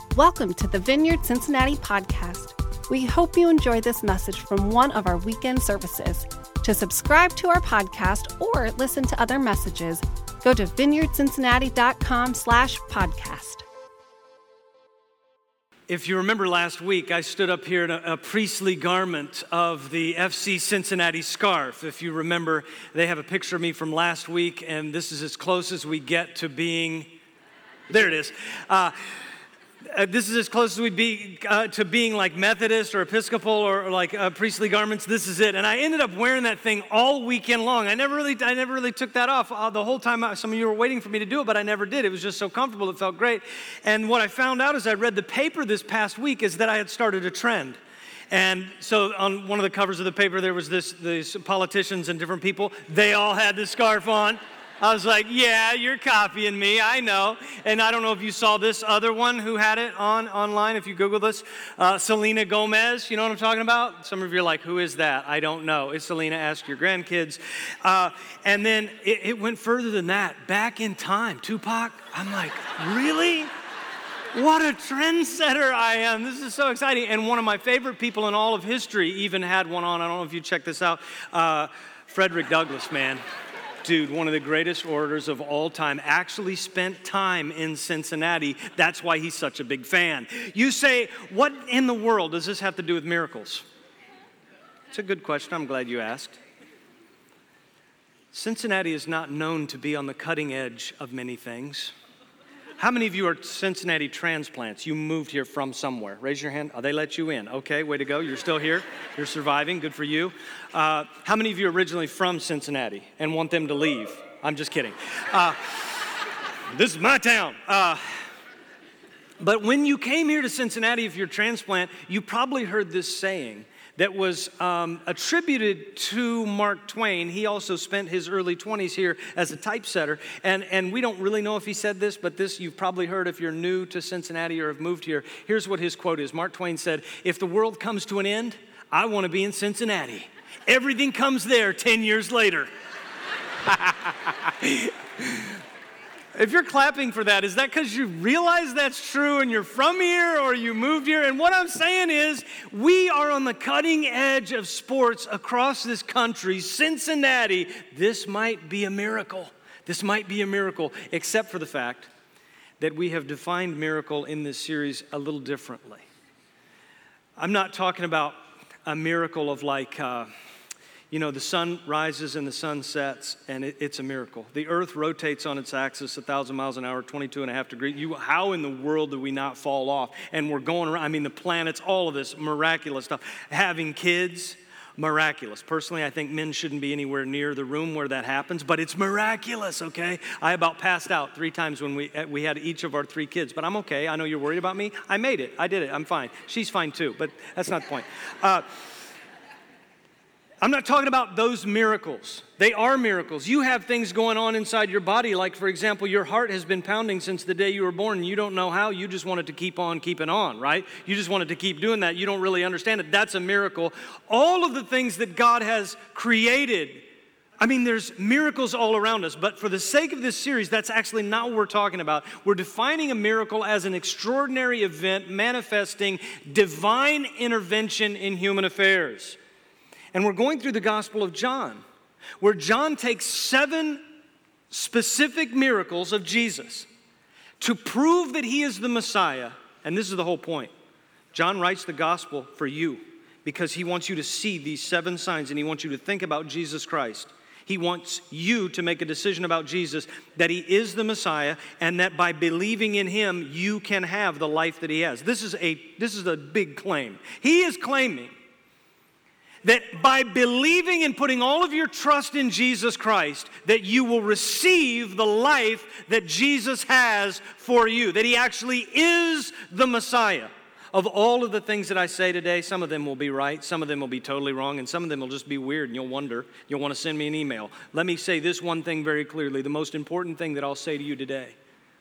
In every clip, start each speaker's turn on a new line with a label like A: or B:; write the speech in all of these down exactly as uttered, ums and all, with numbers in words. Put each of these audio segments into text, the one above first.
A: Welcome to the Vineyard Cincinnati podcast. We hope you enjoy this message from one of our weekend services. To subscribe to our podcast or listen to other messages, go to vineyardcincinnati.com slash podcast.
B: If you remember last week, I stood up here in a, a priestly garment of the F C Cincinnati scarf. If you remember, they have a picture of me from last week, and this is as close as we get to being, there it is. Uh, Uh, this is as close as we'd be uh, to being like Methodist or Episcopal or, or like uh, priestly garments. This is it. And I ended up wearing that thing all weekend long. I never really I never really took that off uh, the whole time. I, some of you were waiting for me to do it, but I never did. It was just so comfortable. It felt great. And what I found out as I read the paper this past week is that I had started a trend. And so on one of the covers of the paper, there was this these politicians and different people. They all had the scarf on. I was like, yeah, you're copying me, I know. And I don't know if you saw this other one who had it on online, if you Google this, uh, Selena Gomez, you know what I'm talking about? Some of you are like, who is that? I don't know. It's Selena, ask your grandkids. Uh, and then it, it went further than that, back in time, Tupac. I'm like, really? What a trendsetter I am. This is so exciting. And one of my favorite people in all of history even had one on. I don't know if you check this out. Uh, Frederick Douglass, man. Dude, one of the greatest orators of all time, actually spent time in Cincinnati. That's why he's such a big fan. You say, what in the world does this have to do with miracles? It's a good question. I'm glad you asked. Cincinnati is not known to be on the cutting edge of many things. How many of you are Cincinnati transplants? You moved here from somewhere. Raise your hand. Oh, they let you in. Okay, way to go. You're still here. You're surviving. Good for you. Uh, how many of you are originally from Cincinnati and want them to leave? I'm just kidding. Uh, this is my town. Uh, but when you came here to Cincinnati, if you're a transplant, you probably heard this saying that was um, attributed to Mark Twain. He also spent his early twenties here as a typesetter. And, and we don't really know if he said this, but this you've probably heard if you're new to Cincinnati or have moved here. Here's what his quote is. Mark Twain said, if the world comes to an end, I want to be in Cincinnati. Everything comes there ten years later. If you're clapping for that, is that because you realize that's true and you're from here or you moved here? And what I'm saying is we are on the cutting edge of sports across this country. Cincinnati, this might be a miracle. This might be a miracle, except for the fact that we have defined miracle in this series a little differently. I'm not talking about a miracle of like... Uh, You know, the sun rises and the sun sets, and it, it's a miracle. The earth rotates on its axis one thousand miles an hour, twenty-two and a half degrees. You, how in the world do we not fall off? And we're going around, I mean, the planets, all of this miraculous stuff. Having kids, miraculous. Personally, I think men shouldn't be anywhere near the room where that happens, but it's miraculous, okay? I about passed out three times when we we had each of our three kids, but I'm okay. I know you're worried about me. I made it. I did it. I'm fine. She's fine too, but that's not the point. Uh, I'm not talking about those miracles. They are miracles. You have things going on inside your body, like, for example, your heart has been pounding since the day you were born, and you don't know how. You just want it to keep on keeping on, right? You just want it to keep doing that. You don't really understand it. That's a miracle. All of the things that God has created, I mean, there's miracles all around us, but for the sake of this series, that's actually not what we're talking about. We're defining a miracle as an extraordinary event manifesting divine intervention in human affairs. And we're going through the Gospel of John, where John takes seven specific miracles of Jesus to prove that he is the Messiah. And this is the whole point. John writes the Gospel for you because he wants you to see these seven signs and he wants you to think about Jesus Christ. He wants you to make a decision about Jesus, that he is the Messiah, and that by believing in him, you can have the life that he has. This is a, this is a big claim. He is claiming that by believing and putting all of your trust in Jesus Christ, that you will receive the life that Jesus has for you, that he actually is the Messiah. Of all of the things that I say today, some of them will be right, some of them will be totally wrong, and some of them will just be weird, and you'll wonder. You'll want to send me an email. Let me say this one thing very clearly. The most important thing that I'll say to you today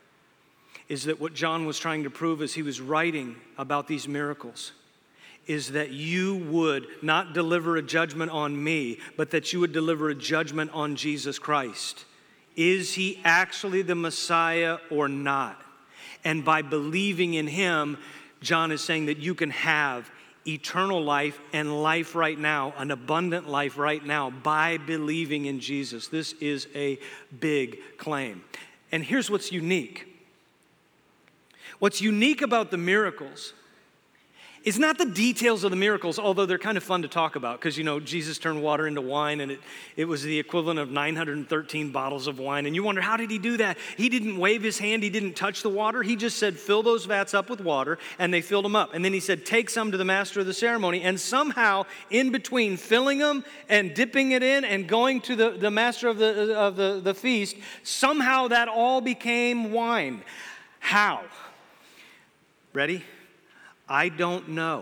B: is that what John was trying to prove as he was writing about these miracles is that you would not deliver a judgment on me, but that you would deliver a judgment on Jesus Christ. Is he actually the Messiah or not? And by believing in him, John is saying that you can have eternal life and life right now, an abundant life right now, by believing in Jesus. This is a big claim. And here's what's unique. What's unique about the miracles is not the details of the miracles, although they're kind of fun to talk about, because, you know, Jesus turned water into wine, and it, it was the equivalent of nine hundred thirteen bottles of wine. And you wonder, how did he do that? He didn't wave his hand. He didn't touch the water. He just said, fill those vats up with water, and they filled them up. And then he said, take some to the master of the ceremony. And somehow, in between filling them and dipping it in and going to the, the master of the, of the, the feast, somehow that all became wine. How? Ready? I don't know.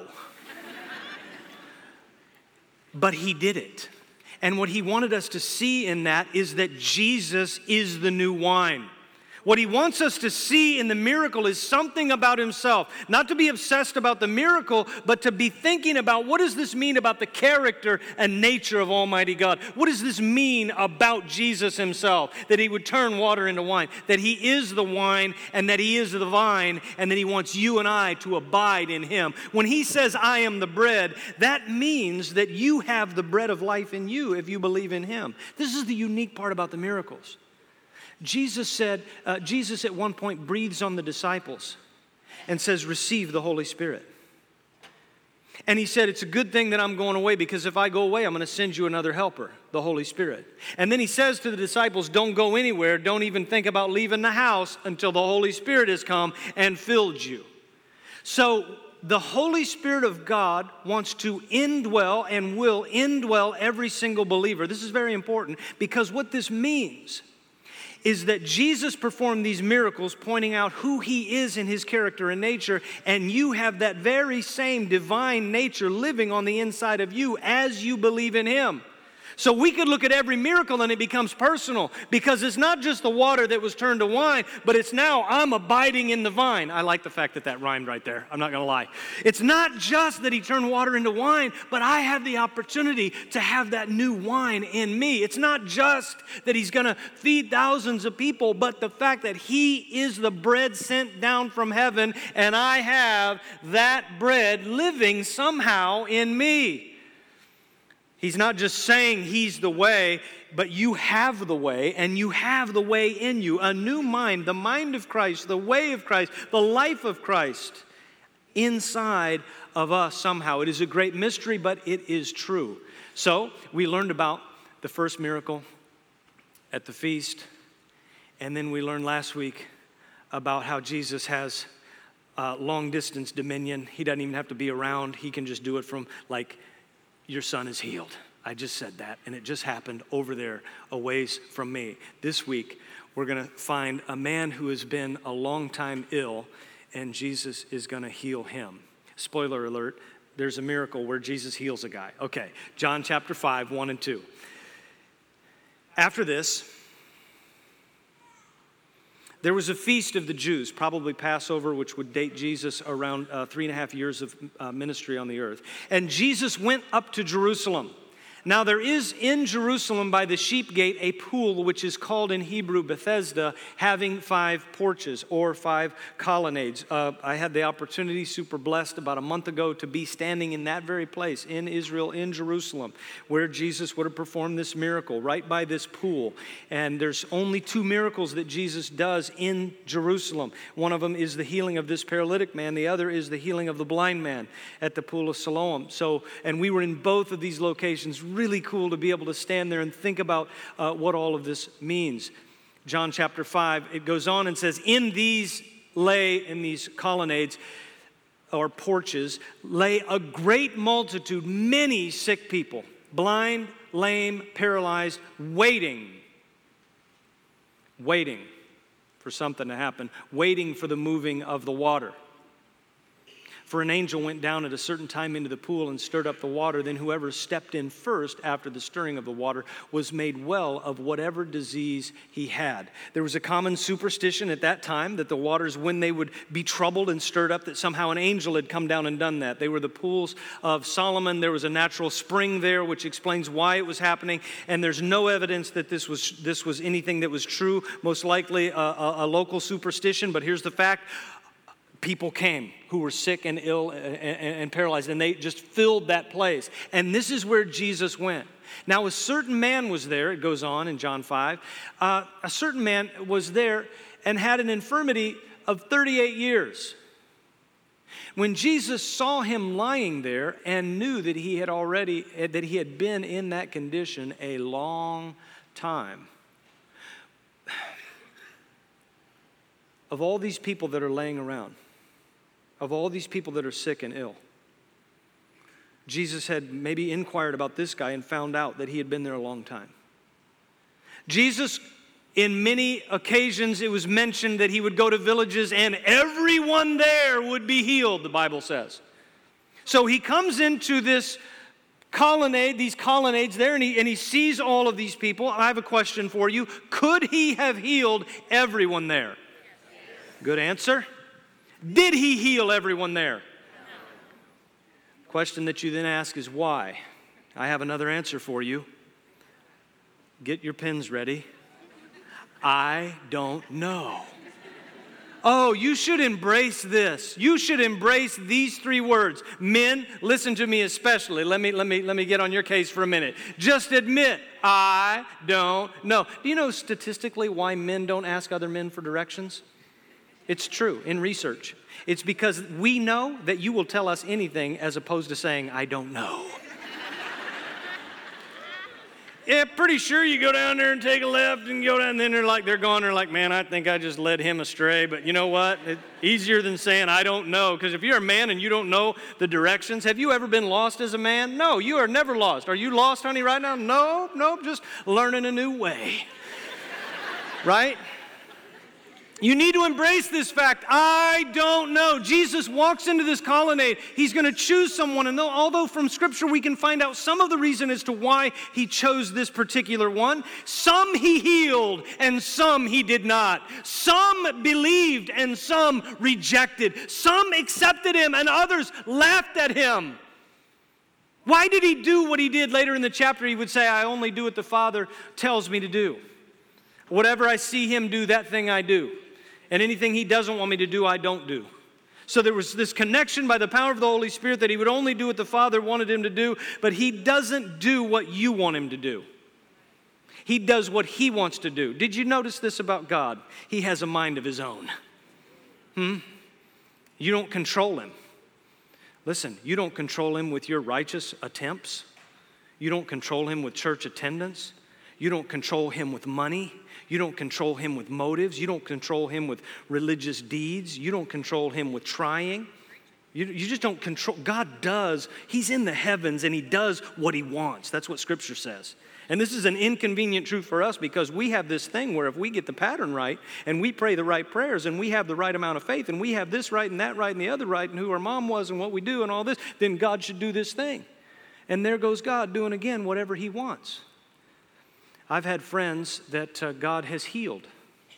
B: But he did it. And what he wanted us to see in that is that Jesus is the new wine. What he wants us to see in the miracle is something about himself. Not to be obsessed about the miracle, but to be thinking about, what does this mean about the character and nature of Almighty God? What does this mean about Jesus himself? That he would turn water into wine, that he is the wine and that he is the vine, and that he wants you and I to abide in him. When he says, I am the bread, that means that you have the bread of life in you if you believe in him. This is the unique part about the miracles. Jesus said, uh, Jesus at one point breathes on the disciples and says, receive the Holy Spirit. And he said, it's a good thing that I'm going away, because if I go away, I'm going to send you another helper, the Holy Spirit. And then he says to the disciples, don't go anywhere. Don't even think about leaving the house until the Holy Spirit has come and filled you. So the Holy Spirit of God wants to indwell and will indwell every single believer. This is very important, because what this means is that Jesus performed these miracles pointing out who he is in his character and nature, and you have that very same divine nature living on the inside of you as you believe in him. So we could look at every miracle and it becomes personal, because it's not just the water that was turned to wine, but it's now I'm abiding in the vine. I like the fact that that rhymed right there. I'm not going to lie. It's not just that he turned water into wine, but I have the opportunity to have that new wine in me. It's not just that he's going to feed thousands of people, but the fact that he is the bread sent down from heaven, and I have that bread living somehow in me. He's not just saying he's the way, but you have the way, and you have the way in you. A new mind, the mind of Christ, the way of Christ, the life of Christ inside of us somehow. It is a great mystery, but it is true. So we learned about the first miracle at the feast, and then we learned last week about how Jesus has uh, long-distance dominion. He doesn't even have to be around. He can just do it from, like, your son is healed. I just said that, and it just happened over there a ways from me. This week, we're going to find a man who has been a long time ill, and Jesus is going to heal him. Spoiler alert, there's a miracle where Jesus heals a guy. Okay, John chapter five, one and two. After this, there was a feast of the Jews, probably Passover, which would date Jesus around uh, three and a half years of uh, ministry on the earth. And Jesus went up to Jerusalem. Now there is in Jerusalem by the sheep gate a pool which is called in Hebrew Bethesda, having five porches or five colonnades. Uh, I had the opportunity, super blessed, about a month ago to be standing in that very place in Israel, in Jerusalem, where Jesus would have performed this miracle, right by this pool. And there's only two miracles that Jesus does in Jerusalem. One of them is the healing of this paralytic man. The other is the healing of the blind man at the pool of Siloam. So, and we were in both of these locations. Really cool to be able to stand there and think about uh, what all of this means. John chapter five, it goes on and says, in these lay, in these colonnades or porches, lay a great multitude, many sick people, blind, lame, paralyzed, waiting, waiting for something to happen, waiting for the moving of the water. For an angel went down at a certain time into the pool and stirred up the water. Then whoever stepped in first after the stirring of the water was made well of whatever disease he had. There was a common superstition at that time that the waters, when they would be troubled and stirred up, that somehow an angel had come down and done that. They were the pools of Solomon. There was a natural spring there, which explains why it was happening. And there's no evidence that this was this was anything that was true. Most likely a, a, a local superstition. But here's the fact. people came who were sick and ill and, and, and paralyzed, and they just filled that place. And this is where Jesus went. Now, a certain man was there, it goes on in John five. Uh, a certain man was there and had an infirmity of thirty-eight years. When Jesus saw him lying there and knew that he had already, that he had been in that condition a long time, of all these people that are laying around, of all these people that are sick and ill, Jesus had maybe inquired about this guy and found out that he had been there a long time. Jesus, in many occasions, it was mentioned that he would go to villages and everyone there would be healed, the Bible says. So he comes into this colonnade, these colonnades there, and he, and he sees all of these people. I have a question for you. Could he have healed everyone there? Good answer. Did he heal everyone there? Question that you then ask is why? I have another answer for you. Get your pens ready. I don't know. Oh, you should embrace this. You should embrace these three words. Men, listen to me especially. Let me, let me, let me get on your case for a minute. Just admit, I don't know. Do you know statistically why men don't ask other men for directions? It's true in research. It's because we know that you will tell us anything as opposed to saying, I don't know. Yeah, pretty sure you go down there and take a left and go down, and then they're like, they're gone, they're like, man, I think I just led him astray. But you know what? It's easier than saying, I don't know. Because if you're a man and you don't know the directions, have you ever been lost as a man? No, you are never lost. Are you lost, honey, right now? No, no, just learning a new way. Right? You need to embrace this fact. I don't know. Jesus walks into this colonnade. He's going to choose someone. And though, although from Scripture we can find out some of the reason as to why he chose this particular one, some he healed and some he did not. Some believed and some rejected. Some accepted him and others laughed at him. Why did he do what he did? Later in the chapter he would say, I only do what the Father tells me to do. Whatever I see him do, that thing I do. And anything he doesn't want me to do, I don't do. So there was this connection by the power of the Holy Spirit that he would only do what the Father wanted him to do, but he doesn't do what you want him to do. He does what he wants to do. Did you notice this about God? He has a mind of his own. Hmm? You don't control him. Listen, you don't control him with your righteous attempts. You don't control him with church attendance. You don't control him with money. You don't control him with motives. You don't control him with religious deeds. You don't control him with trying. You, you just don't control. God does. He's in the heavens and he does what he wants. That's what Scripture says. And this is an inconvenient truth for us because we have this thing where if we get the pattern right and we pray the right prayers and we have the right amount of faith and we have this right and that right and the other right and who our mom was and what we do and all this, then God should do this thing. And there goes God doing again whatever he wants. I've had friends that uh, God has healed.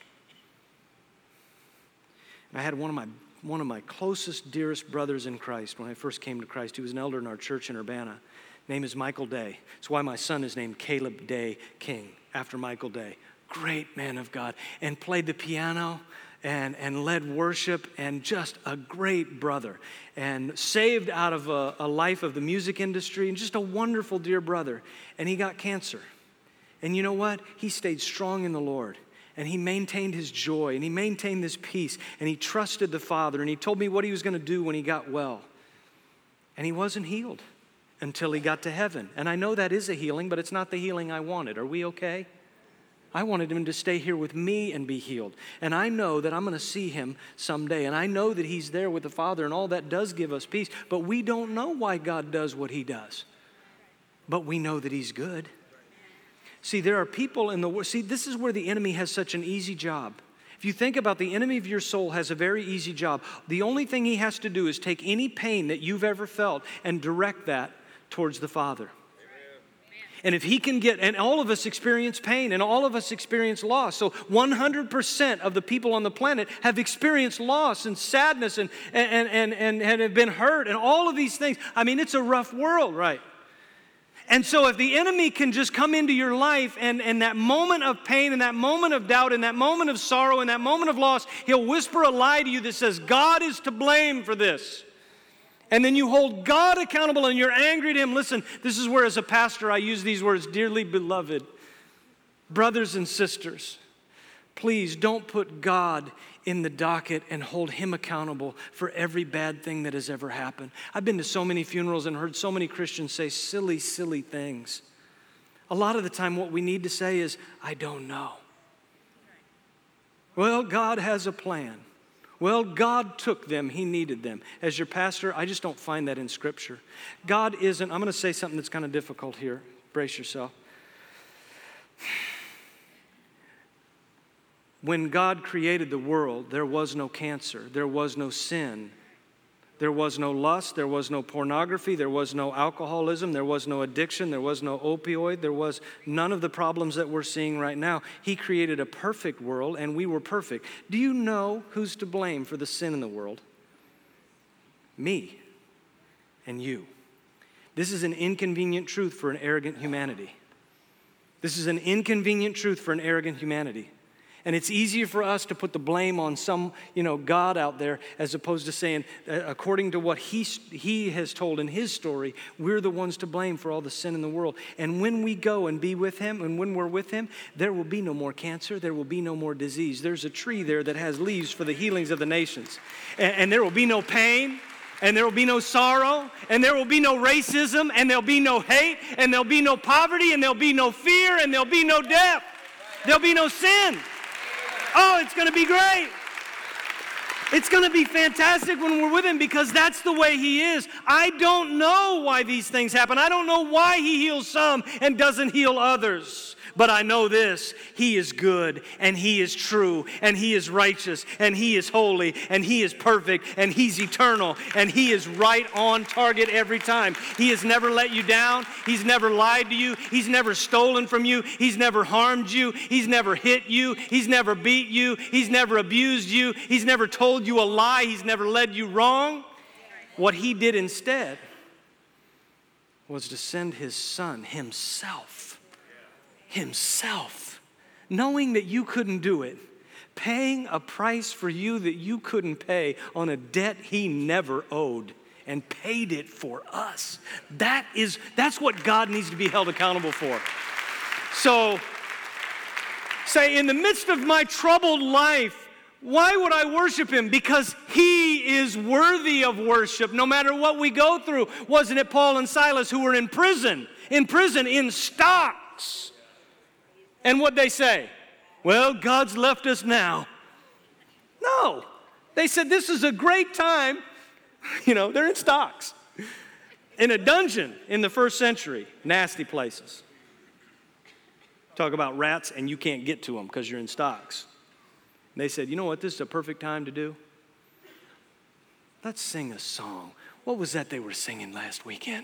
B: I had one of my one of my closest, dearest brothers in Christ when I first came to Christ. He was an elder in our church in Urbana. Name is Michael Day. That's why my son is named Caleb Day King, after Michael Day. Great man of God. And played the piano and, and led worship and just a great brother. And saved out of a, a life of the music industry and just a wonderful, dear brother. And he got cancer. And you know what? He stayed strong in the Lord. And he maintained his joy. And he maintained this peace. And he trusted the Father. And he told me what he was going to do when he got well. And he wasn't healed until he got to heaven. And I know that is a healing, but it's not the healing I wanted. Are we okay? I wanted him to stay here with me and be healed. And I know that I'm going to see him someday. And I know that he's there with the Father. And all that does give us peace. But we don't know why God does what he does. But we know that he's good. See, there are people in the world. See, this is where the enemy has such an easy job. If you think about the enemy of your soul has a very easy job. The only thing he has to do is take any pain that you've ever felt and direct that towards the Father. Amen. And if he can get, and all of us experience pain and all of us experience loss. So one hundred percent of the people on the planet have experienced loss and sadness and, and, and, and, and have been hurt and all of these things. I mean, it's a rough world, right? And so if the enemy can just come into your life and, and that moment of pain and that moment of doubt and that moment of sorrow and that moment of loss, he'll whisper a lie to you that says, God is to blame for this. And then you hold God accountable and you're angry at him. Listen, this is where as a pastor I use these words, dearly beloved, brothers and sisters, please don't put God in the docket and hold him accountable for every bad thing that has ever happened. I've been to so many funerals and heard so many Christians say silly, silly things. A lot of the time what we need to say is, I don't know. Well, God has a plan. Well, God took them. He needed them. As your pastor, I just don't find that in Scripture. God isn't, I'm going to say something that's kind of difficult here. Brace yourself. When God created the world, there was no cancer, there was no sin, there was no lust, there was no pornography, there was no alcoholism, there was no addiction, there was no opioid, there was none of the problems that we're seeing right now. He created a perfect world, and we were perfect. Do you know who's to blame for the sin in the world? Me and you. This is an inconvenient truth for an arrogant humanity. This is an inconvenient truth for an arrogant humanity. And it's easier for us to put the blame on some, you know, God out there as opposed to saying, uh, according to what he, he has told in his story, we're the ones to blame for all the sin in the world. And when we go and be with him, and when we're with him, there will be no more cancer. There will be no more disease. There's a tree there that has leaves for the healings of the nations. And, and there will be no pain. And there will be no sorrow, and there will be no racism, and there'll be no hate, and there'll be no poverty, and there'll be no fear, and there'll be no death. There'll be no sin. Oh, it's going to be great. It's going to be fantastic when we're with him because that's the way he is. I don't know why these things happen. I don't know why he heals some and doesn't heal others. But I know this, he is good, and he is true, and he is righteous, and he is holy, and he is perfect, and he's eternal, and he is right on target every time. He has never let you down. He's never lied to you. He's never stolen from you. He's never harmed you. He's never hit you. He's never beat you. He's never abused you. He's never told you a lie. He's never led you wrong. What he did instead was to send his son himself. Himself, knowing that you couldn't do it, paying a price for you that you couldn't pay on a debt he never owed and paid it for us. That is, that's what God needs to be held accountable for. So, say, in the midst of my troubled life, why would I worship him? Because he is worthy of worship no matter what we go through. Wasn't it Paul and Silas who were in prison, in prison, in stocks? And what'd they say? Well, God's left us now. No. They said this is a great time. You know, they're in stocks. In a dungeon in the first century. Nasty places. Talk about rats and you can't get to them because you're in stocks. And they said, you know what this is a perfect time to do? Let's sing a song. What was that they were singing last weekend?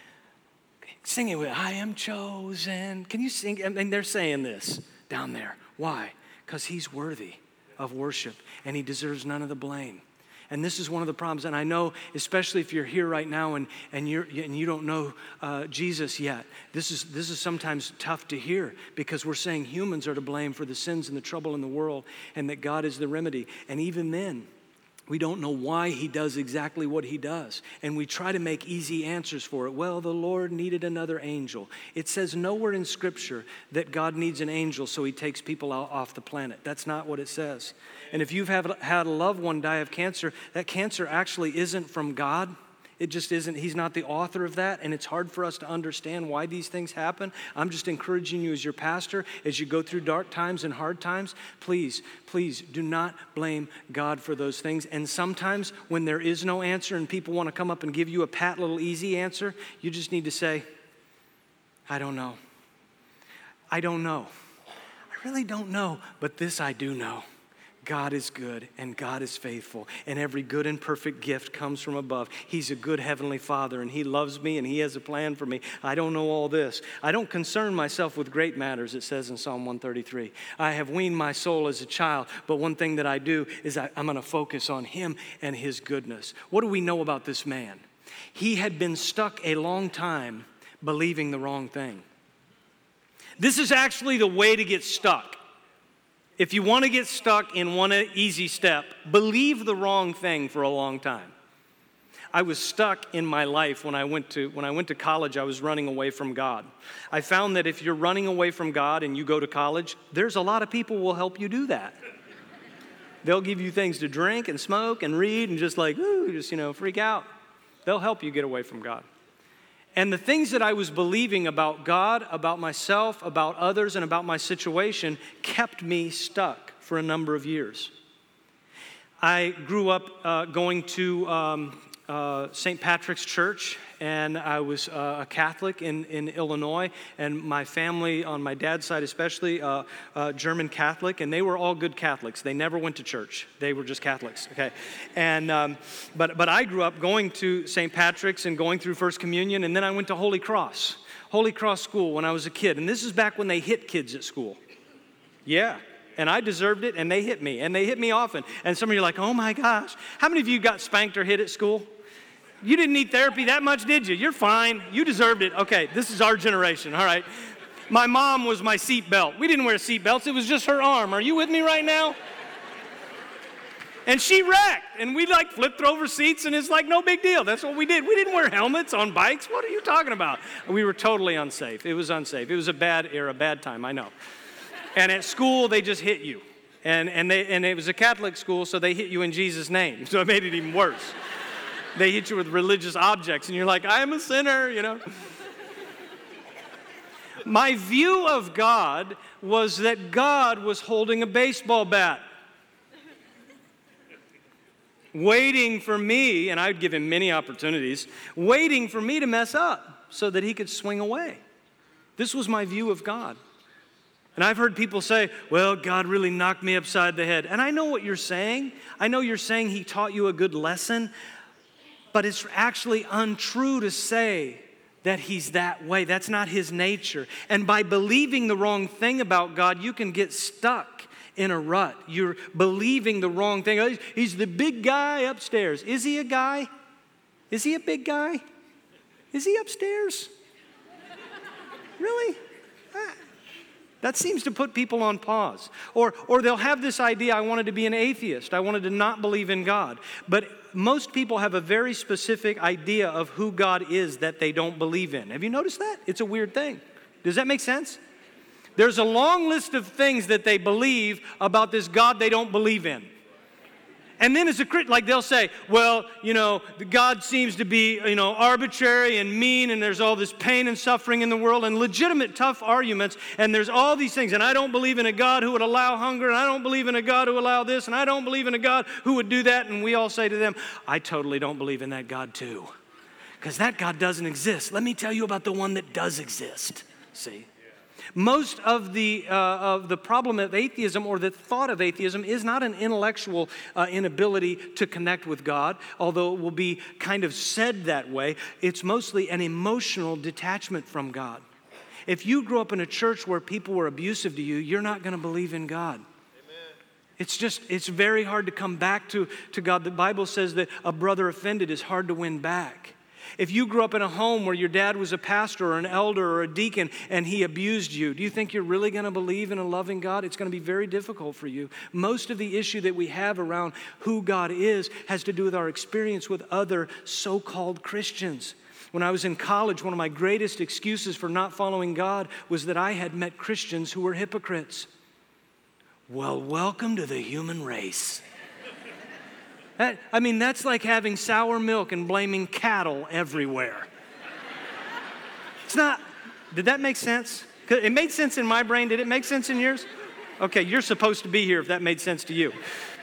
B: Singing with, I am chosen. Can you sing? And they're saying this down there. Why? Because he's worthy of worship and he deserves none of the blame. And this is one of the problems. And I know, especially if you're here right now and, and, you're, and you don't know uh, Jesus yet, this is, this is sometimes tough to hear because we're saying humans are to blame for the sins and the trouble in the world and that God is the remedy. And even then, we don't know why he does exactly what he does. And we try to make easy answers for it. Well, the Lord needed another angel. It says nowhere in Scripture that God needs an angel so he takes people out off the planet. That's not what it says. And if you've have, had a loved one die of cancer, that cancer actually isn't from God. It just isn't. He's not the author of that, and it's hard for us to understand why these things happen. I'm just encouraging you as your pastor, as you go through dark times and hard times, please, please do not blame God for those things. And sometimes when there is no answer and people want to come up and give you a pat little easy answer, you just need to say, I don't know. I don't know. I really don't know, but this I do know. God is good and God is faithful and every good and perfect gift comes from above. He's a good heavenly Father and he loves me and he has a plan for me. I don't know all this. I don't concern myself with great matters, it says in Psalm one thirty-three. I have weaned my soul as a child, but one thing that I do is I, I'm going to focus on him and his goodness. What do we know about this man? He had been stuck a long time Believing the wrong thing. This is actually the way to get stuck. If you want to get stuck in one easy step, believe the wrong thing for a long time. I was stuck in my life when I went to when I went to college. I was running away from God. I found that if you're running away from God and you go to college, there's a lot of people who will help you do that. They'll give you things to drink and smoke and read and just like, ooh, just, you know, freak out. They'll help you get away from God. And the things that I was believing about God, about myself, about others, and about my situation kept me stuck for a number of years. I grew up uh, going to um, uh, Saint Patrick's Church, and I was uh, a Catholic in, in Illinois, and my family, on my dad's side especially, uh, uh, German Catholic, and they were all good Catholics. They never went to church. They were just Catholics, okay? And um, but but I grew up going to Saint Patrick's and going through First Communion, and then I went to Holy Cross, Holy Cross School when I was a kid, and this is back when they hit kids at school. Yeah. And I deserved it, and they hit me, and they hit me often. And some of you are like, oh my gosh. How many of you got spanked or hit at school? You didn't need therapy that much, did you? You're fine. You deserved it. Okay, this is our generation, all right. My mom was my seat belt. We didn't wear seat belts. It was just her arm. Are you with me right now? And she wrecked, and we like flipped over seats, and it's like no big deal. That's what we did. We didn't wear helmets on bikes. What are you talking about? We were totally unsafe. It was unsafe. It was a bad era, bad time, I know. And at school, they just hit you. And and they and it was a Catholic school, so they hit you in Jesus' name. So it made it even worse. They hit you with religious objects, and you're like, I am a sinner, you know. My view of God was that God was holding a baseball bat, waiting for me, and I would give him many opportunities, waiting for me to mess up so that he could swing away. This was my view of God. And I've heard people say, well, God really knocked me upside the head. And I know what you're saying. I know you're saying he taught you a good lesson. But it's actually untrue to say that he's that way. That's not his nature. And by believing the wrong thing about God, you can get stuck in a rut. You're believing the wrong thing. Oh, he's the big guy upstairs. Is he a guy? Is he a big guy? Is he upstairs? Really? Ah. That seems to put people on pause. Or, or they'll have this idea, I wanted to be an atheist. I wanted to not believe in God. But most people have a very specific idea of who God is that they don't believe in. Have you noticed that? It's a weird thing. Does that make sense? There's a long list of things that they believe about this God they don't believe in. And then as a Christian, like they'll say, well, you know, God seems to be, you know, arbitrary and mean, and there's all this pain and suffering in the world, and legitimate tough arguments, and there's all these things, and I don't believe in a God who would allow hunger, and I don't believe in a God who would allow this, and I don't believe in a God who would do that, and we all say to them, I totally don't believe in that God too, because that God doesn't exist. Let me tell you about the one that does exist, see? Most of the uh, of the problem of atheism, or the thought of atheism, is not an intellectual uh, inability to connect with God, although it will be kind of said that way. It's mostly an emotional detachment from God. If you grew up in a church where people were abusive to you, you're not going to believe in God. Amen. It's just, it's very hard to come back to, to God. The Bible says that a brother offended is hard to win back. If you grew up in a home where your dad was a pastor or an elder or a deacon and he abused you, do you think you're really going to believe in a loving God? It's going to be very difficult for you. Most of the issue that we have around who God is has to do with our experience with other so-called Christians. When I was in college, one of my greatest excuses for not following God was that I had met Christians who were hypocrites. Well, welcome to the human race. That, I mean, that's like having sour milk and blaming cattle everywhere. It's not, did that make sense? It made sense in my brain. Did it make sense in yours? Okay, you're supposed to be here if that made sense to you.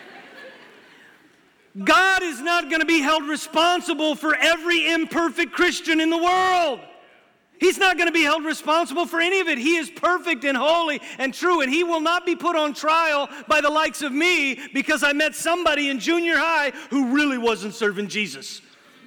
B: God is not going to be held responsible for every imperfect Christian in the world. He's not going to be held responsible for any of it. He is perfect and holy and true, and he will not be put on trial by the likes of me because I met somebody in junior high who really wasn't serving Jesus.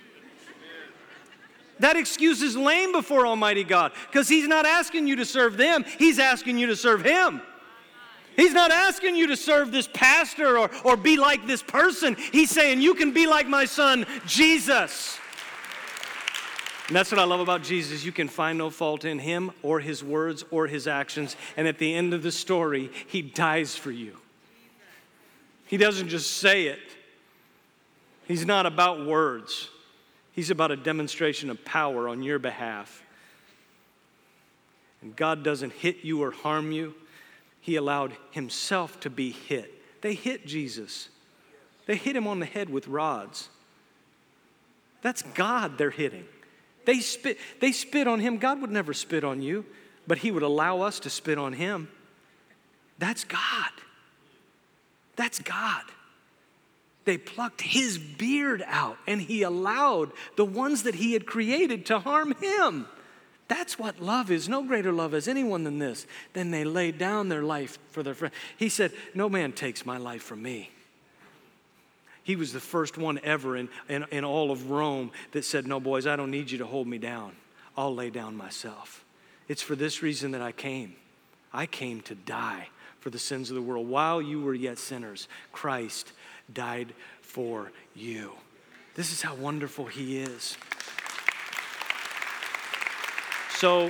B: That excuse is lame before Almighty God because he's not asking you to serve them. He's asking you to serve him. He's not asking you to serve this pastor or, or be like this person. He's saying you can be like my son, Jesus. And that's what I love about Jesus. You can find no fault in him or his words or his actions. And at the end of the story, he dies for you. He doesn't just say it. He's not about words. He's about a demonstration of power on your behalf. And God doesn't hit you or harm you. He allowed himself to be hit. They hit Jesus. They hit him on the head with rods. That's God they're hitting. They spit, they spit on him. God would never spit on you, but he would allow us to spit on him. That's God. That's God. They plucked his beard out, and he allowed the ones that he had created to harm him. That's what love is. No greater love has anyone than this. Then they laid down their life for their friend. He said, no man takes my life from me. He was the first one ever in, in, in all of Rome that said, no, boys, I don't need you to hold me down. I'll lay down myself. It's for this reason that I came. I came to die for the sins of the world. While you were yet sinners, Christ died for you. This is how wonderful he is. So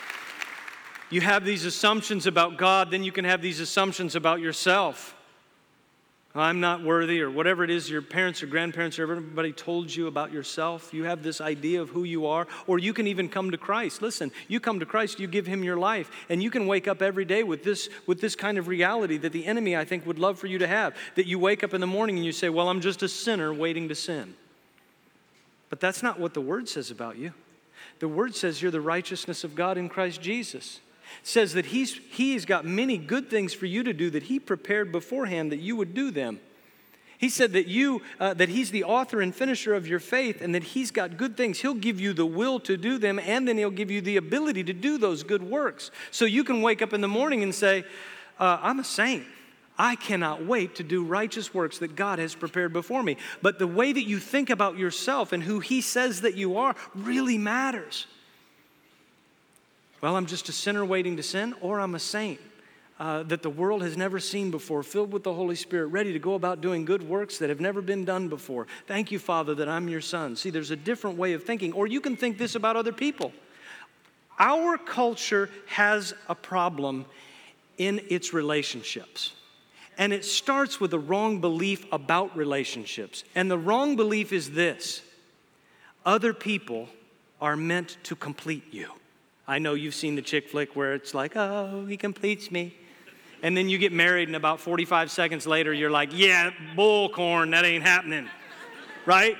B: you have these assumptions about God, then you can have these assumptions about yourself. I'm not worthy, or whatever it is your parents or grandparents or everybody told you about yourself. You have this idea of who you are, or you can even come to Christ. Listen, you come to Christ, you give him your life, and you can wake up every day with this, with this kind of reality that the enemy, I think, would love for you to have. That you wake up in the morning and you say, well, I'm just a sinner waiting to sin. But that's not what the Word says about you. The Word says you're the righteousness of God in Christ Jesus. It says that he's, he's got many good things for you to do that he prepared beforehand that you would do them. He said that you, uh, that he's the author and finisher of your faith, and that he's got good things. He'll give you the will to do them, and then he'll give you the ability to do those good works. So you can wake up in the morning and say, uh, I'm a saint. I cannot wait to do righteous works that God has prepared before me. But the way that you think about yourself and who he says that you are really matters. Well, I'm just a sinner waiting to sin, or I'm a saint uh, that the world has never seen before, filled with the Holy Spirit, ready to go about doing good works that have never been done before. Thank you, Father, that I'm your son. See, there's a different way of thinking. Or you can think this about other people. Our culture has a problem in its relationships. And it starts with a wrong belief about relationships. And the wrong belief is this: other people are meant to complete you. I know you've seen the chick flick where it's like, oh, he completes me. And then you get married and about forty-five seconds later, you're like, yeah, bullcorn, that ain't happening, right?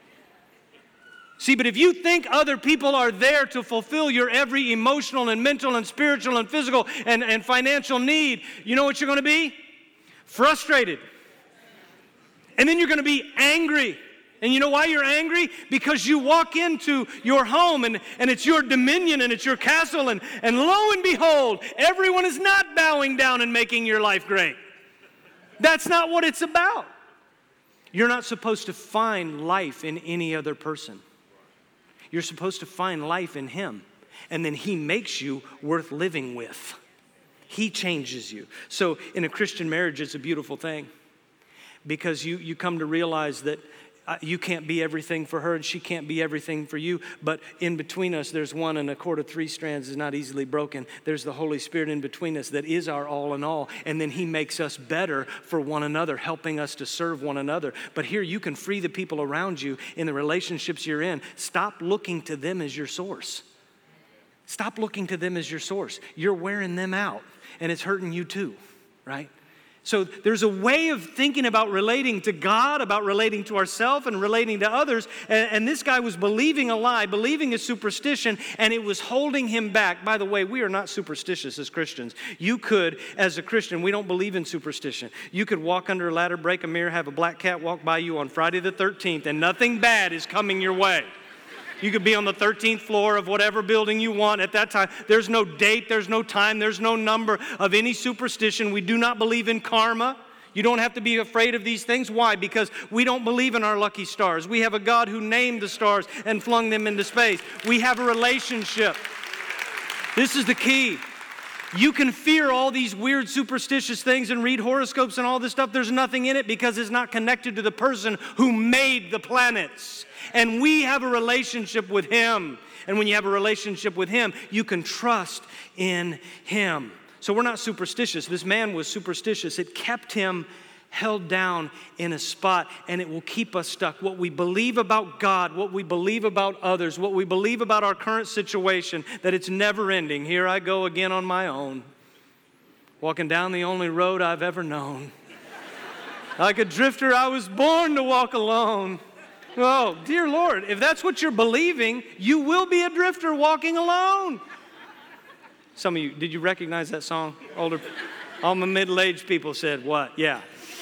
B: See, but if you think other people are there to fulfill your every emotional and mental and spiritual and physical and, and financial need, you know what you're going to be? Frustrated. And then you're going to be angry. And you know why you're angry? Because you walk into your home and, and it's your dominion and it's your castle, and, and lo and behold, everyone is not bowing down and making your life great. That's not what it's about. You're not supposed to find life in any other person. You're supposed to find life in him, and then he makes you worth living with. He changes you. So in a Christian marriage, it's a beautiful thing, because you, you come to realize that Uh, you can't be everything for her and she can't be everything for you. But in between us, there's one, and a cord of three strands is not easily broken. There's the Holy Spirit in between us that is our all in all. And then he makes us better for one another, helping us to serve one another. But here you can free the people around you in the relationships you're in. Stop looking to them as your source. Stop looking to them as your source. You're wearing them out, and it's hurting you too, right? So there's a way of thinking about relating to God, about relating to ourselves and relating to others. And, and this guy was believing a lie, believing a superstition, and it was holding him back. By the way, we are not superstitious as Christians. You could, as a Christian, we don't believe in superstition. You could walk under a ladder, break a mirror, have a black cat walk by you on Friday the thirteenth, and nothing bad is coming your way. You could be on the thirteenth floor of whatever building you want at that time. There's no date, there's no time, there's no number of any superstition. We do not believe in karma. You don't have to be afraid of these things. Why? Because we don't believe in our lucky stars. We have a God who named the stars and flung them into space. We have a relationship. This is the key. You can fear all these weird superstitious things and read horoscopes and all this stuff. There's nothing in it because it's not connected to the person who made the planets. And we have a relationship with him. And when you have a relationship with him, you can trust in him. So we're not superstitious. This man was superstitious. It kept him held down in a spot, and it will keep us stuck. What we believe about God, what we believe about others, what we believe about our current situation, that it's never ending. Here I go again on my own, walking down the only road I've ever known. Like a drifter, I was born to walk alone. Oh, dear Lord, if that's what you're believing, you will be a drifter walking alone. Some of you, did you recognize that song? Older, all the middle-aged people said, what? Yeah.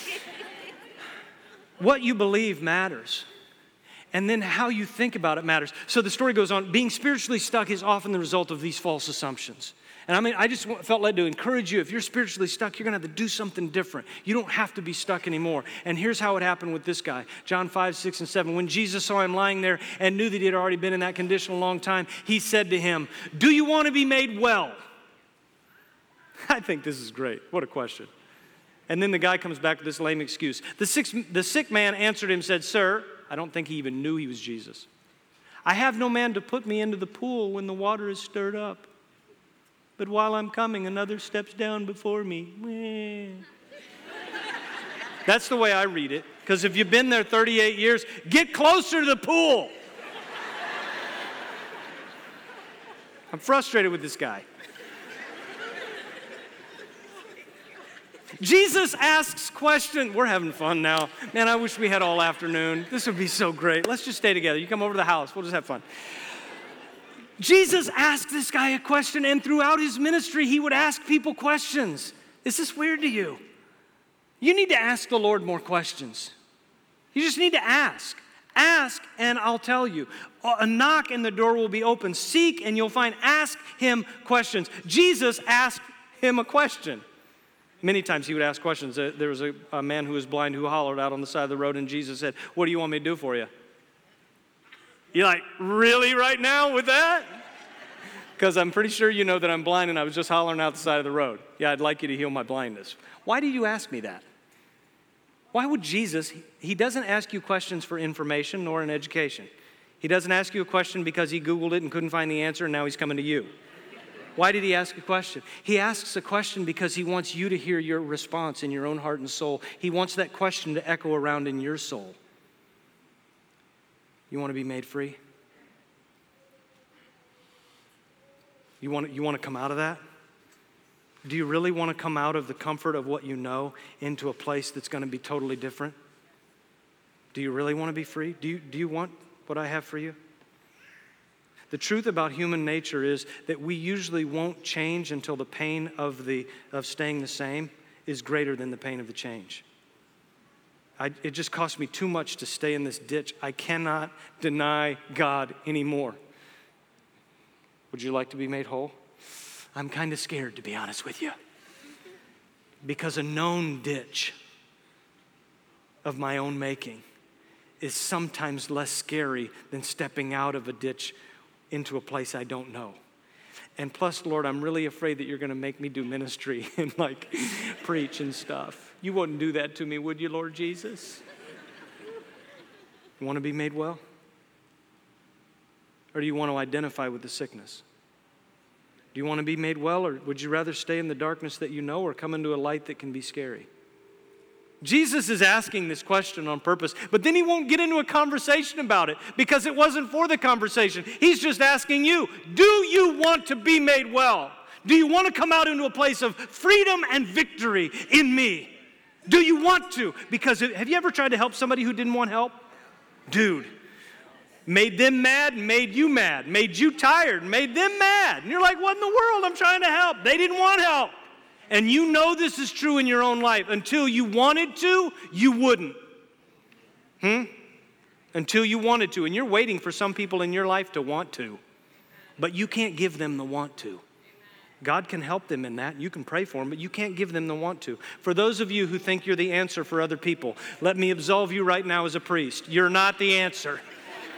B: What you believe matters. And then how you think about it matters. So the story goes on. Being spiritually stuck is often the result of these false assumptions. And I mean, I just felt led to encourage you. If you're spiritually stuck, you're going to have to do something different. You don't have to be stuck anymore. And here's how it happened with this guy. John five, six, and seven. When Jesus saw him lying there and knew that he had already been in that condition a long time, he said to him, "Do you want to be made well?" I think this is great. What a question. And then the guy comes back with this lame excuse. The sick, the sick man answered him and said, "Sir," I don't think he even knew he was Jesus, "I have no man to put me into the pool when the water is stirred up. But while I'm coming, another steps down before me." That's the way I read it. Because if you've been there thirty-eight years, get closer to the pool. I'm frustrated with this guy. Jesus asks questions. We're having fun now. Man, I wish we had all afternoon. This would be so great. Let's just stay together. You come over to the house. We'll just have fun. Jesus asked this guy a question, and throughout his ministry, he would ask people questions. Is this weird to you? You need to ask the Lord more questions. You just need to ask. Ask, and I'll tell you. A knock, and the door will be open. Seek, and you'll find. Ask him questions. Jesus asked him a question. Many times he would ask questions. There was a, a man who was blind who hollered out on the side of the road, and Jesus said, "What do you want me to do for you?" You're like, really right now with that? Because I'm pretty sure you know that I'm blind and I was just hollering out the side of the road. Yeah, I'd like you to heal my blindness. Why do you ask me that? Why would Jesus, he doesn't ask you questions for information nor an education. He doesn't ask you a question because he Googled it and couldn't find the answer and now he's coming to you. Why did he ask a question? He asks a question because he wants you to hear your response in your own heart and soul. He wants that question to echo around in your soul. You want to be made free? You want, you want to come out of that? Do you really want to come out of the comfort of what you know into a place that's going to be totally different? Do you really want to be free? Do you, do you want what I have for you? The truth about human nature is that we usually won't change until the pain of, the, of staying the same is greater than the pain of the change. I, it just costs me too much to stay in this ditch. I cannot deny God anymore. Would you like to be made whole? I'm kind of scared, to be honest with you. Because a known ditch of my own making is sometimes less scary than stepping out of a ditch into a place I don't know. And plus, Lord, I'm really afraid that you're going to make me do ministry and like preach and stuff. You wouldn't do that to me, would you, Lord Jesus? You want to be made well? Or do you want to identify with the sickness? Do you want to be made well, or would you rather stay in the darkness that you know or come into a light that can be scary? Jesus is asking this question on purpose, but then he won't get into a conversation about it because it wasn't for the conversation. He's just asking you, do you want to be made well? Do you want to come out into a place of freedom and victory in me? Do you want to? Because have you ever tried to help somebody who didn't want help? Dude, made them mad, made you mad, made you tired, made them mad. And you're like, what in the world? I'm trying to help. They didn't want help. And you know this is true in your own life. Until you wanted to, you wouldn't. Hmm? Until you wanted to. And you're waiting for some people in your life to want to. But you can't give them the want to. God can help them in that. You can pray for them, but you can't give them the want to. For those of you who think you're the answer for other people, let me absolve you right now as a priest. You're not the answer.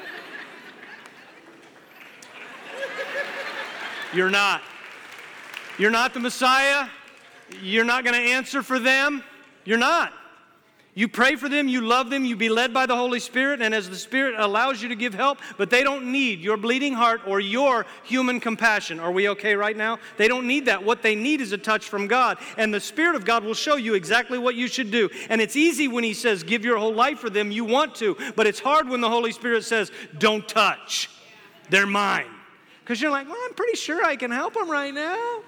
B: You're not. You're not the Messiah. You're not going to answer for them. You're not. You pray for them, you love them, you be led by the Holy Spirit, and as the Spirit allows you to give help, but they don't need your bleeding heart or your human compassion. Are we okay right now? They don't need that. What they need is a touch from God, and the Spirit of God will show you exactly what you should do. And it's easy when He says, give your whole life for them, you want to, but it's hard when the Holy Spirit says, don't touch. They're mine. Because you're like, well, I'm pretty sure I can help them right now.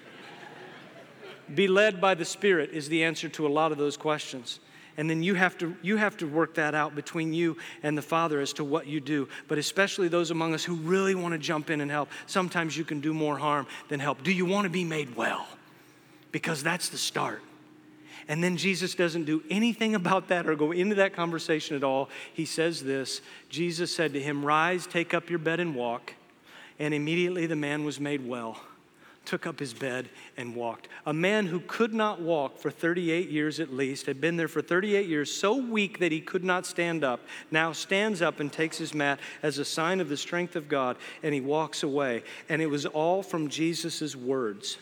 B: Be led by the Spirit is the answer to a lot of those questions. And then you have to you have to work that out between you and the Father as to what you do. But especially those among us who really want to jump in and help, sometimes you can do more harm than help. Do you want to be made well? Because that's the start. And then Jesus doesn't do anything about that or go into that conversation at all. He says this, Jesus said to him, rise, take up your bed and walk. And immediately the man was made well, took up his bed and walked. A man who could not walk for thirty-eight years at least, had been there for thirty-eight years, so weak that he could not stand up, now stands up and takes his mat as a sign of the strength of God, and he walks away. And it was all from Jesus' words.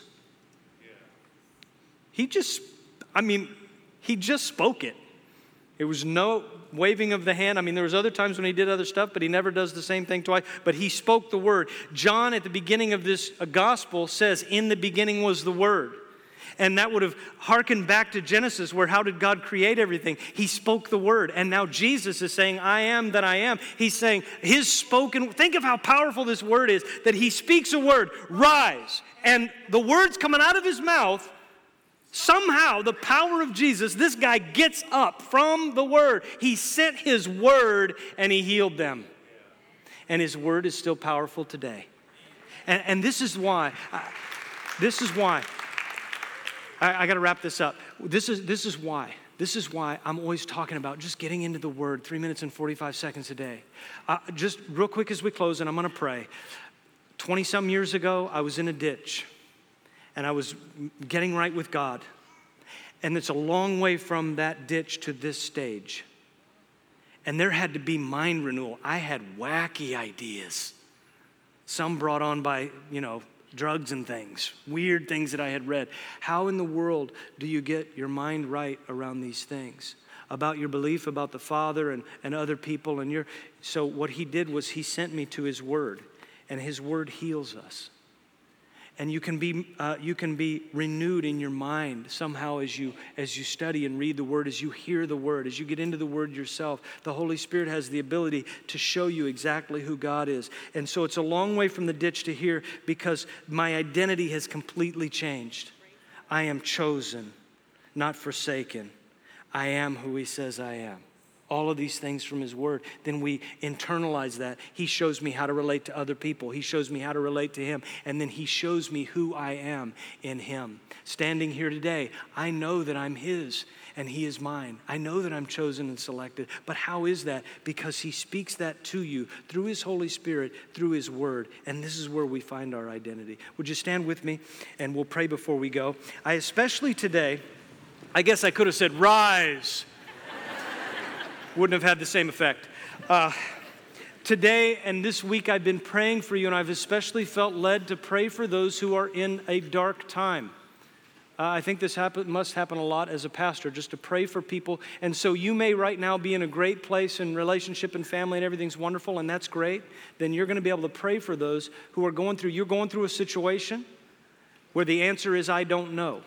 B: He just, I mean, he just spoke it. It was no waving of the hand. I mean, there was other times when he did other stuff, but he never does the same thing twice. But he spoke the word. John, at the beginning of this gospel, says, in the beginning was the word. And that would have hearkened back to Genesis, where how did God create everything? He spoke the word. And now Jesus is saying, I am that I am. He's saying his spoken, think of how powerful this word is, that he speaks a word, rise. And the words coming out of his mouth, somehow, the power of Jesus, this guy gets up from the word. He sent his word and he healed them. And his word is still powerful today. And, and this is why, uh, this is why, I, I got to wrap this up. This is, this is why, this is why I'm always talking about just getting into the word three minutes and forty-five seconds a day. Uh, just real quick as we close, and I'm going to pray. twenty-some years ago, I was in a ditch. And I was getting right with God. And it's a long way from that ditch to this stage. And there had to be mind renewal. I had wacky ideas. Some brought on by, you know, drugs and things. Weird things that I had read. How in the world do you get your mind right around these things? About your belief about the Father and, and other people. And your, so what he did was he sent me to his word. And his word heals us. And you can be uh, you can be renewed in your mind somehow as you as you study and read the word, as you hear the word, as you get into the word yourself. The Holy Spirit has the ability to show you exactly who God is. And so it's a long way from the ditch to here, because my identity has completely changed. I am chosen, not forsaken. I am who he says I am. All of these things from his word. Then we internalize that. He shows me how to relate to other people. He shows me how to relate to him. And then he shows me who I am in him. Standing here today, I know that I'm his and he is mine. I know that I'm chosen and selected. But how is that? Because he speaks that to you through his Holy Spirit, through his word. And this is where we find our identity. Would you stand with me and we'll pray before we go. I especially today, I guess I could have said, rise. Wouldn't have had the same effect. Uh, today and this week I've been praying for you, and I've especially felt led to pray for those who are in a dark time. Uh, I think this happen, must happen a lot as a pastor, just to pray for people. And so you may right now be in a great place in relationship and family and everything's wonderful, and that's great. Then you're going to be able to pray for those who are going through, you're going through a situation where the answer is, I don't know.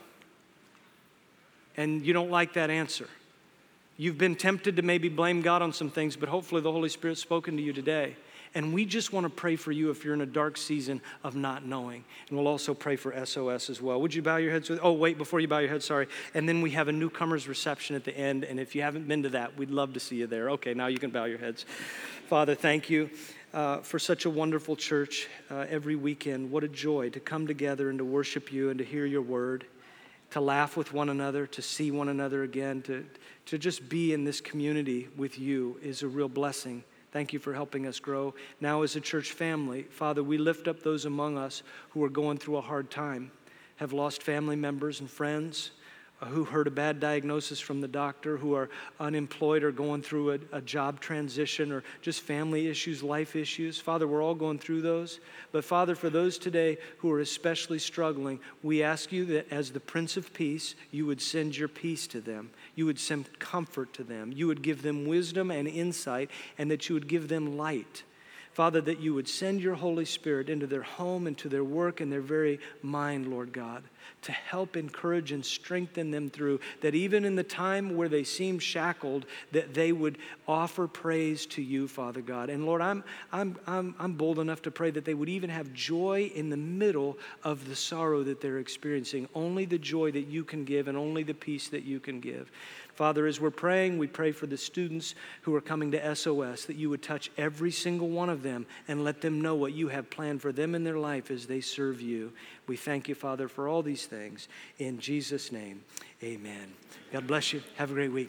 B: And you don't like that answer. You've been tempted to maybe blame God on some things, but hopefully the Holy Spirit's spoken to you today. And we just want to pray for you if you're in a dark season of not knowing. And we'll also pray for S O S as well. Would you bow your heads? With, oh, wait, before you bow your head, sorry. And then we have a newcomers reception at the end. And if you haven't been to that, we'd love to see you there. Okay, now you can bow your heads. Father, thank you uh, for such a wonderful church uh, every weekend. What a joy to come together and to worship you and to hear your word, to laugh with one another, to see one another again, to To just be in this community with you is a real blessing. Thank you for helping us grow. Now as a church family, Father, we lift up those among us who are going through a hard time, have lost family members and friends, who heard a bad diagnosis from the doctor, who are unemployed or going through a, a job transition or just family issues, life issues. Father, we're all going through those. But Father, for those today who are especially struggling, we ask you that as the Prince of Peace, you would send your peace to them. You would send comfort to them. You would give them wisdom and insight, and that you would give them light. Father, that you would send your Holy Spirit into their home, into their work, and their very mind, Lord God, to help encourage and strengthen them through, that even in the time where they seem shackled, that they would offer praise to you, Father God. And Lord, I'm, I'm, I'm, I'm bold enough to pray that they would even have joy in the middle of the sorrow that they're experiencing. Only the joy that you can give and only the peace that you can give. Father, as we're praying, we pray for the students who are coming to S O S, that you would touch every single one of them and let them know what you have planned for them in their life as they serve you. We thank you, Father, for all these things. In Jesus' name, amen. God bless you. Have a great week.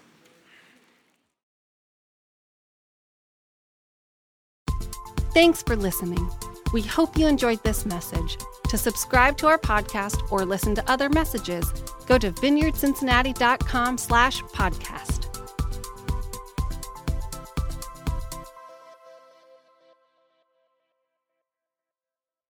A: Thanks for listening. We hope you enjoyed this message. To subscribe to our podcast or listen to other messages, go to vineyard cincinnati dot com slash podcast.